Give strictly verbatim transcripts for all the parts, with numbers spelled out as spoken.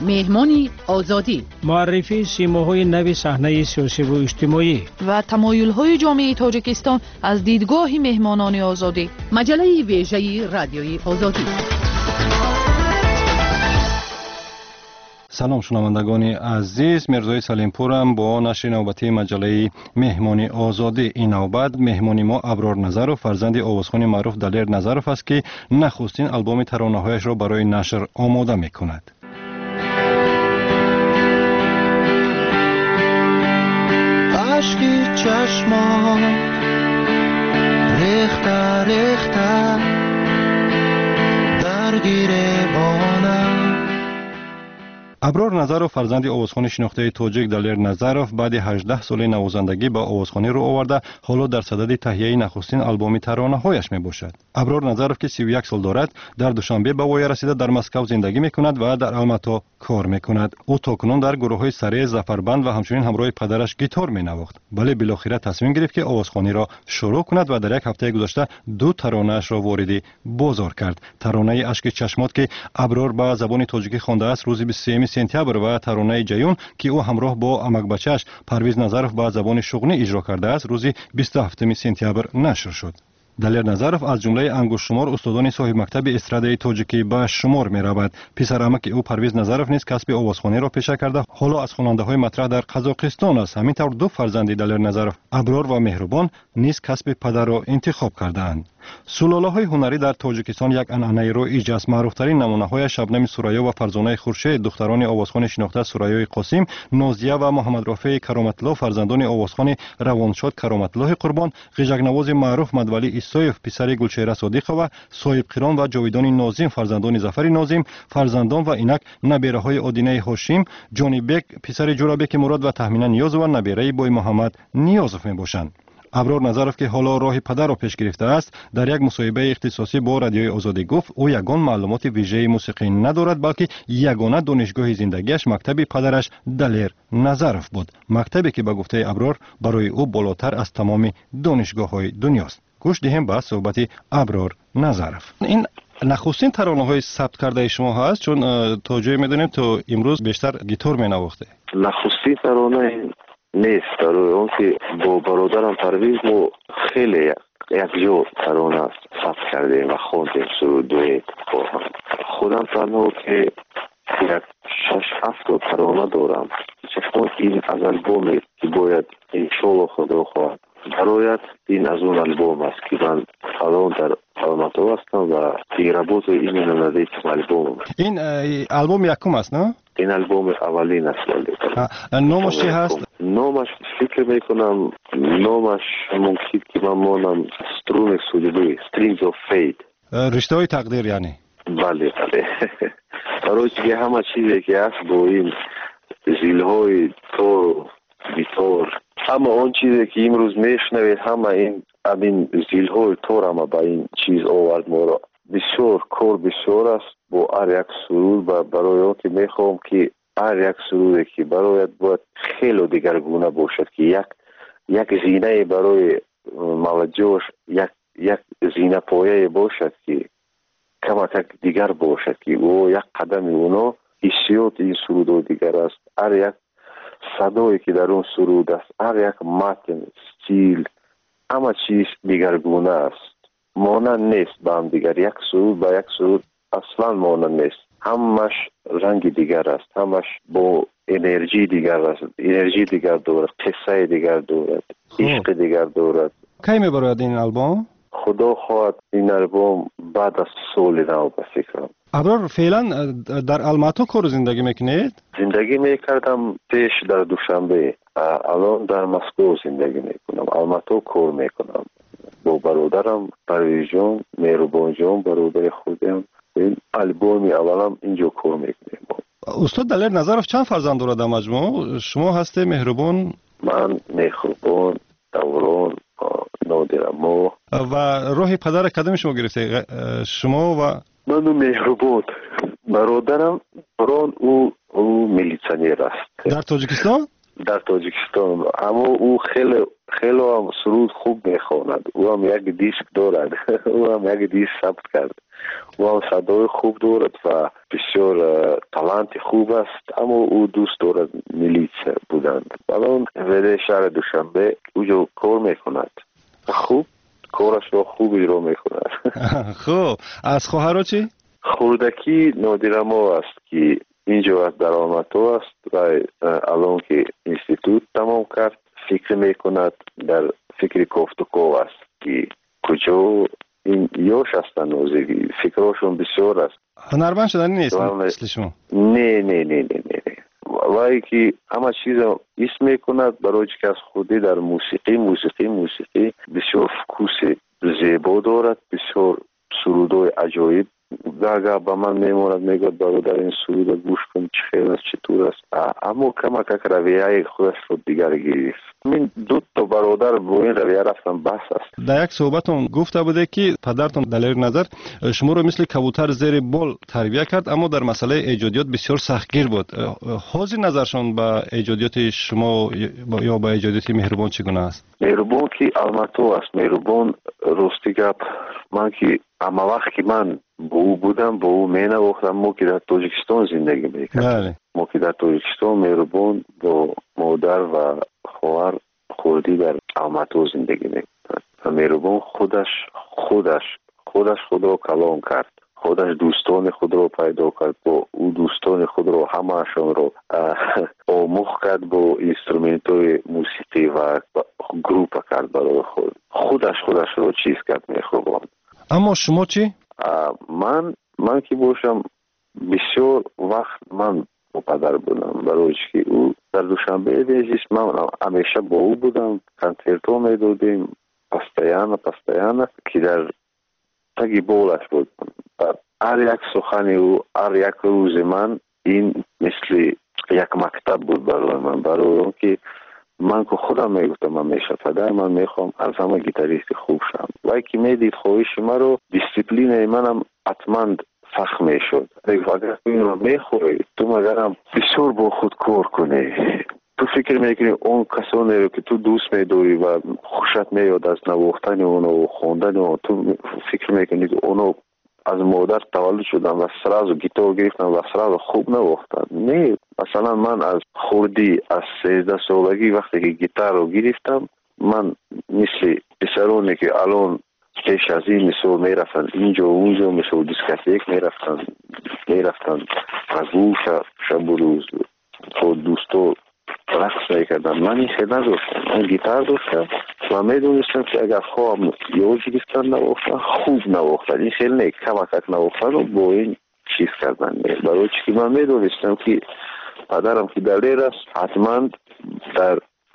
مهمانی آزادی، معرفی سیماهای نو صحنه سیاسی و اجتماعی و تمایل‌های جامعه تاجیکستان از دیدگاه مهمانان آزادی. مجله ویژه رادیوی آزادی. سلام شنوندگان عزیز، مرزای سلیمپورم با نشر نوبتی مجله مهمانی آزادی. این نوبت مهمانی ما ابرار نظرов فرزند آوازخوان معروف دلیر نظرов است که نخستین آلبوم ترانه‌هایش را برای نشر آماده می‌کند. عشقی چشمان ریخته ریخته درگیره بانم. ابرار نظرов فرزند آوازخوان شناخته تاجیک دلیر نظرов بعد هجده سال نوازندگی با آوازخوانی رو آورده، حالا در صدد تهیه نخستین آلبوم ترانه‌هایش میباشد. ابرار نظرov که سی و یک سال دارد، در دوشنبه به وای رسیده در مسکو زندگی میکند و در الماتا کار میکند. او تاکنون در گروه‌های سره زفربند و همچنین همراه پدرش گیتار مینواخت، ولی بالاخره تصمیم گرفت که آوازخوانی را شروع کند و در یک هفته گذشته دو ترانه‌اش را وارد بازار کرد. ترانه اشک چشمات که ابرار به زبان تاجیکی خوانده است روز بیست و سه سپتامبر و ترانه جیون که او همراه با امک بچه‌اش پرویز نظرov به زبان شغلی اجرا کرده است روز بیست و هفتم سپتامبر نشر شد. دلیر نظرov از جمله انگشت شمار استادان صاحب مکتب استرادای تاجیکی به شمار می رود. پسر عمک او پرویز نظرov نیز کسب آوازخوانی را پیشه کرده، حالا از خواننده های مطرح در قزاقستان است. همینطور دو فرزند دلیر نظرov ابرار و مهربان نیز کسب پدر را انتخاب کردند. سلاله های هنری در تاجیکستان یک عنعنه رایج است. معروف ترین نمونه های شبنم سوریا و فرزانه خورشید دختران آوازخوان شناخته سوریای قاسم، نازیه و محمد رافع کرامت الله فرزندان آوازخوان روانشاد کرامت الله قربان، غیژک نواز معروف مدولی ایسایف پسر گلچهره صادقه و صاحب قران و جاویدان ناظم فرزندان ظفر ناظم، فرزندان و اینک نبیره های آدینه هاشم، جانی بک پسر جورابک مراد و تهمینا نیاز و نبیره بوی محمد نیازف میباشند. ابرار نظرov که حالا راه پدر را پیش گرفته است، در یک مصاحبه اختصاصی با رادیوی آزادی گفت او یگان معلومات ویژه موسیقی ندارد، بلکه یگانه دانشگاه زندگیش مکتب پدرش دلیر نظرov بود، مکتبی که به گفته ابرار برای او بالاتر از تمام دانشگاه‌های دنیاست. گوش دهیم به صحبت ابرار نظرov. این نخستین ترانه‌های ثبت کرده شما هست، چون تا جایی می‌دونیم تو امروز بیشتر گیتار می‌نواخته. نخستین ترانه نیست، در اون که با برادرم پرویز ما خیلی یک جو ترانه ثبت کردیم و خواندیم سرودویت با هم. خودم تنها که یک شش هفت ترانه دارم، چون این از البومی که باید انشالله خدا خواهد برایت این از اون البوم است که من الان در الماتا هستم و تیرابوز این نمده البوم. این البوم یکم است نه؟ این البوم اولین است. نامش چی هست؟ نامش فکر میکنم نامش ممکن که من مانم سترون سولیبی Strings of Fate، رشته های تقدیر یعنی. بله بله. برای که همه چیزی که هست با این زیل های تور بیتور، همه آن چیزی که امروز میشنوید همه این همین زیل های تور همه با این چیز آورد ما را. بسیار کار بسیار است با هر یک سرود و برای آن که میخوام که هر یک سرودی که برایت باید خیلی دیگرگونه باشد که یک یک زینه برای موجهش یک یک زینه پایه باشد که کمتک دیگر باشد که او یک قدم اونا حسیات این سرود دیگر است. هر یک صدایی که در اون سرود است، هر یک متن استیل همه چیز دیگرگونه است، مانند نیست با هم دیگر. یک سرود با یک سرود اصلا مانند نیست، همش رنگ دیگر است، همش با انرژی دیگر است، انرژی دیگر دارد، قصه دیگر دارد، عشق دیگر دارد. کی میبرد این البوم؟ خدا خواهد این البوم بعد از سال نو به فکرم. ابرار فعلا در الماتا کار زندگی میکنید؟ زندگی میکردم پیش در دوشنبه، الان در مسکو زندگی میکنم. الماتا کار میکنم با برادرم پرویز جان، مهربان جان برادر خودم. این البومی اولم اینجا کار میکنیم. استاد دلیر نظرov چند فرزند دارد در مجموع؟ شما هستی مهربان؟ من مهربان، دوران، نادرما. و راه پدر کدام شما گرفته؟ شما و من مهربان. برادرم بران او او میلیسیونر است در تاجیکستان. در تاجیکستان اما او خیلی خیلی هم سرود خوب میخواند. او هم یک دیسک دارد. او هم یک دیسک ثبت کرد. و صدای خوب دارد و بسیار تالانت خوب است، اما او دوست دارد میلیس بودند. الان ولی شهر دوشنبه اوجا کار میکند، خوب کارش را خوب اجرا میکند. خب از خواهرها چی؟ خوردکی نادرما است که اینجا در آلماتو است و الان که اینستیتوت تمام کرد فکر میکند، در فکر کوفتکو است که کجا این یوش هستن نوزگی، فکرشون بسیار است. هنرمند شدن نیست مثل شما؟ نه نه نه نه نه وای که همه چیز اسم میکند برای که از خودی در موسیقی موسیقی موسیقی بسیار فکوس زیبا دارد، بسیار سرودای عجایب. گاگا با من میموند میگوید برادر این سرود گوش کن چه خیلی است چطور است، اما کما که رویه خودش رو دیگر گرفت. من دو تا برادر با این رویه رفتم بس است. در یک صحبتون گفته بوده که پدرتون دلیر نظر شما رو مثل کبوتر زیر بال تربیت کرد، اما در مسئله ایجادیات بسیار سختگیر بود. حاضر نظرشون به ایجادیات شما یا به ایجادیات مهربان چگونه است؟ مهربان که آلماتو است. مهربان راستی گپ من که اما وقت که من با او بودم با او می نواختم. ما که در تاجیکستان زندگی میکردم، ما که در تاجیکستان مهربان با مادر و خواهر خوردی در آلماتو زندگی میکردن و مهربان خودش خودش خودش خود را کلان کرد، خودش دوستان خود را پیدا کرد، با او دوستان خود را همهشان را آموخت کرد، با اینسترومنت های موسیقی و گروپ کرد برای خود، خودش خودش را چیز کرد مهربان. اما شما چی؟ من من که باشم بسیار وقت من با پدر بودم، برای که او در دوشنبه بیزیست من همیشه با او بودم، کنسرتو میدادیم پستیانه پستیانه که در تگی بولش بود. هر یک سخن او هر یک روز من این مثل یک مکتب بود برای من، برای اون که من که خودم میگفتم همیشه پدر من میخوام از همه گیتاریست خوب شم. وای که میدید خواهش ما رو دیسیپلین منم حتما سخت میشد. اگر تو این رو میخوای تو مگرم بسیار با خود کار کنی، تو فکر میکنی اون کسانی رو که تو دوست میداری و خوشت میاد از نواختن اونو و خوندن اونو، تو فکر میکنی که اونو از مادر تولد شدم و سراز گیتار گرفتم و سراز خوب نواختم. نه، مثلا من از خوردی از سیزده سالگی وقتی که گیتار رو گرفتم، من مثل پسرانی که الان پیش از این مثل میرفتن اینجا و اونجا مثل دیسکاتیک میرفتن میرفتن از او شب و روز با دوستو رقص میکردم. من این خیلی نداشتم، من گیتار داشتم و میدونستم که اگر خواهم یه گرفتن نواختن خوب نواختن، این خیلی نه کمکک نواختن و با این چیز کردن. برای چی من میدونستم که پدرم که دلیر است حتما در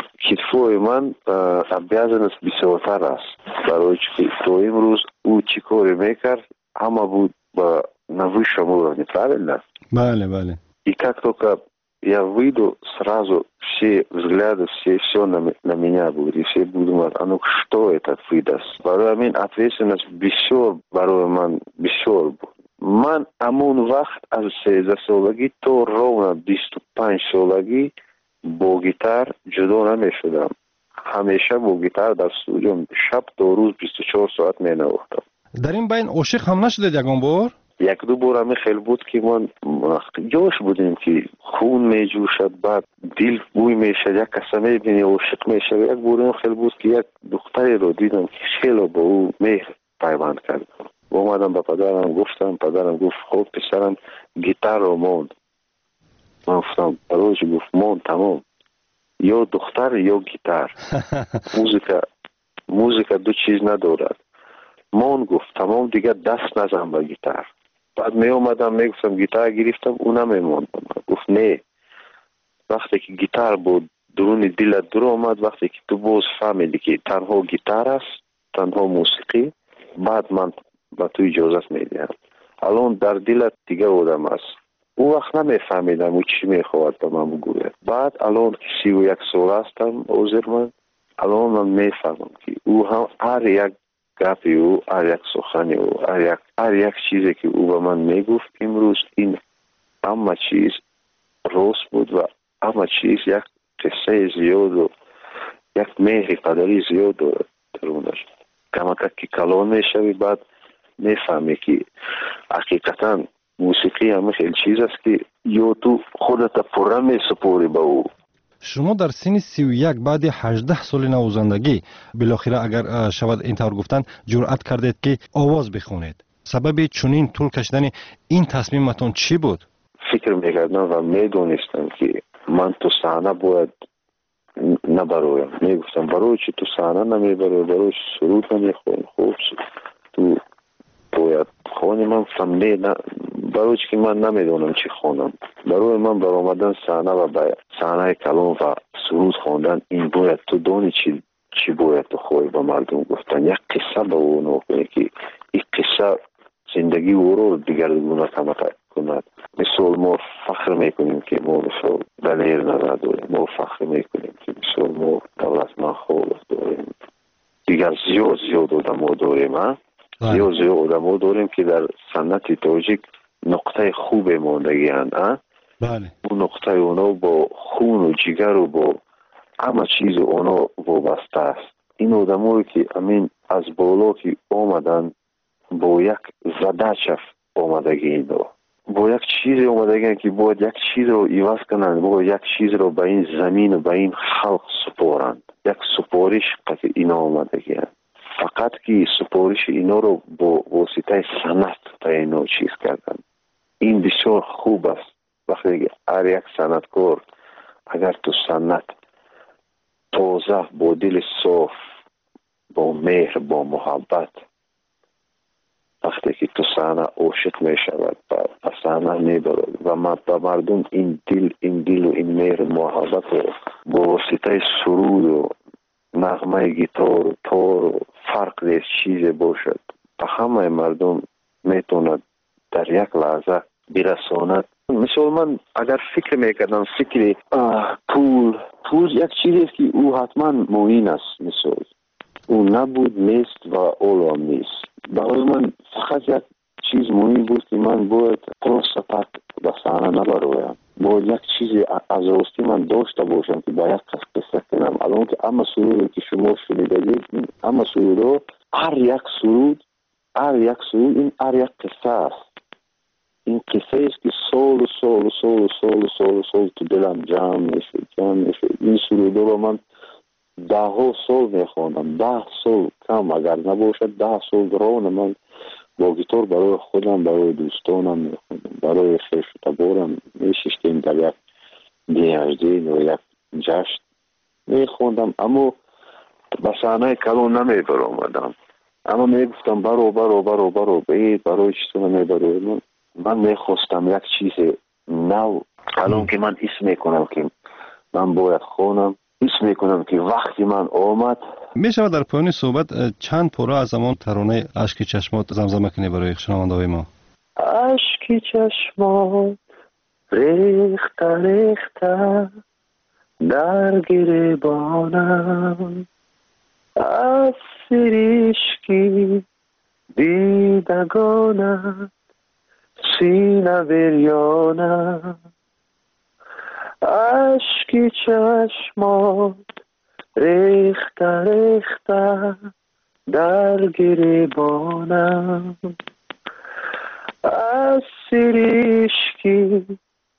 کتفوی من بیازنس بسیارتر است، برای چی تو امروز او چی کاری میکرد همه بود با نوی شما правильно? Бale, bale. И как только я выйду, сразу все взгляды, все, все на, на меня будут, и все будут думать, а ну что это выдаст? Барой мен ответственность бисёр, барой ман бисёр буд. Ман амон вақт аз сездах солагӣ то ровно бисту панҷ солагӣ бо гитар ҷудо намешудам. ҳамеша бо гитар дар студио шаб то рӯз бисту чор соат менавохтам. дар ин байн ошиқ ҳам нашудед ягон бор? یک دو بار همه خیلی بود که من جوش بودیم که خون می جوشد، بعد دل بوی می شد، یک کسی می بینی عاشق می شد. یک بار خیلی بود که یک دختری رو دیدم که خیلی با او مهر پیوند کرد. اومدم به پدرم گفتم، پدرم گفت خب پسرم گیتار رو موند. من گفتم روز گفت موند تمام، یا دختر یا گیتار. موزیکا موزیکا دو چیز ندارد. مون گفت تمام دیگه دست نزن به گیتار. بعد می اومدم می گفتم گیتار گرفتم اونم میموندم. گفت نه، وقتی که گیتار بود درون دلت در اومد، وقتی که تو باز فهمیدی که تنها گیتار است، تنها موسیقی، بعد من به تو اجازت میدم. الان در دلت دیگه آدم است. اون وقت نمیفهمیدم او چی میخواد به من بگوید. بعد الان که سی و یک سال هستم عذر من، الان من میفهمم که او هم هر یک گپی او، هر یک سخنی او، هر یک هر یک چیزی که او به من میگفت امروز این همه چیز راست بود و همه چیز یک قصه زیاد و یک مهر قدری زیاد دارد درونش. کمک که کلان میشوی بعد میفهمی که حقیقتا موسیقی همه خیلی چیز است که یا تو خودت پره میسپوری به او. شما در سن سی و یک بعد هجده سال نوازندگی بالاخره اگر شود اینطور گفتن جرأت کردید که آواز بخونید. سبب چنین طول کشیدن این تصمیمتون چی بود؟ فکر میکردم و میدونستم که من تو صحنه باید نبرویم. میگفتم برای چی تو صحنه نمیبروی؟ برای سرود نمیخونی؟ خوب تو باید خونی. من گفتم نه نه، برای چی که من نمیدونم چی خونم. برای من بر آمدن صحنه و به صحنه کلام و سرود خوندن این باید تو دونی چی چی باید تو خوی به مردم گفتن. یک قصه به اون کنی که این قصه زندگی او رو دیگرگونه کند. مثل ما فخر میکنیم که ما مثل دلیر نظر داریم، ما فخر میکنیم که مثل ما دولتمند خالق داریم، دیگر زیاد زیاد آدم ها داریم. ها؟ زیاد زیاد آدم ها داریم که در سنت تاجیک نقطه خوب ماندگی هستند. بله. اون نقطه اونا با خون و جگر و با همه چیز اونا وابسته است. این آدم هایی که امین از بالا که آمدن با یک زدچف آمدگی اینا، با یک چیز آمدگی که باید یک چیز رو ایواز کنند، باید یک چیز رو به این زمین و به این خلق سپارند. یک سپارش که اینا آمدگی هست. فقط که سپارش اینا رو با واسطه سنت تا اینا چیز کردن. این بسیار خوب است. وقتی هر یک سنتکار اگر تو سنت تازه با دل صاف، با مهر، با محبت، وقتی که تو صحنه عاشق می شود و صحنه می برد و مردم این دل این دل و این مهر محبت رو با واسطه سرود و نغمه گیتار و تار و فرق نیست چیز باشد به همه مردم میتوند در یک لحظه برساند. مثل من اگر فکر میکردم فکر پول پول یک چیزی که او حتما مهم است. مثل او نبود نیست و اولو نیست. برای من فقط یک چیز مهم بود که من باید پروستات به صحنه نبرویم. باید یک چیزی از راستی من داشته باشم که با یک قصه کنم. الان که اما سرودی که شما شنیدید، اما سرود هر یک سرود هر یک سرود این هر یک قصه است. این قصه است که سال و سال و سال و سال و سال و سال تو دلم جمع میشه جمع میشه. این سرود رو من ده ها سال میخوانم، ده سال کم اگر نباشد ده سال ران من با گیتار برای خودم، برای دوستانم میخوانم، برای خیش و تبارم میششتیم در یک دیهجدین و یک جشن میخوندم. اما به صحنه کلام نمیبر آمدم. اما میگفتم برو برو برو برو بید برای چطور نمیبرو. من, من میخواستم یک چیز نو. الان که من حس میکنم که من باید خونم، حس میکنم که وقتی من آمد. می شود در پایان صحبت چند پاره از زمان ترانه اشک چشمات زمزمه کنی برای شنونده های ما؟ اشک چشمات ریخته ریخته در گریبانم، از سرشکی دیدگانم سینه بریانم. اشک چشمات ریخته ریخته در گریبانم، از سرشکی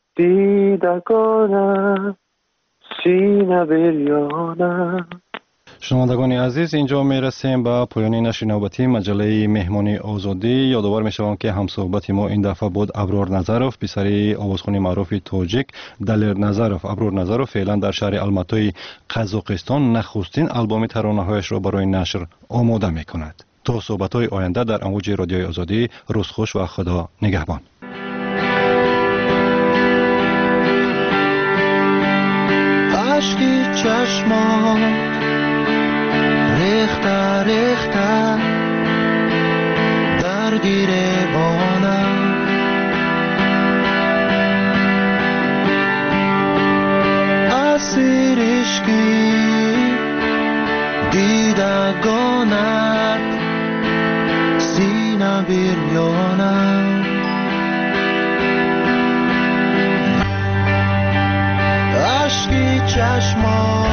دیدگانم سینه بریانم. شنوندگان عزیز، اینجا می رسیم به پایان نشر نوبتی مجله مهمانی آزادی. یادآور می شوم که همصحبت ما این دفعه بود ابرار نظروف، پسری آوازخوان معروف تاجیک دلیر نظروف. ابرار نظروف فعلا در شهر الماتای قزاقستان نخستین آلبوم ترانه‌هایش را برای نشر آماده می کند. تا صحبت‌های آینده در امواج رادیوی آزادی، روز خوش و خدا نگهبان. اشکی چشمان ریخته ریخته در گریبانم، از سرشکی دیدگانت سینه بریانم. اشکی چشمان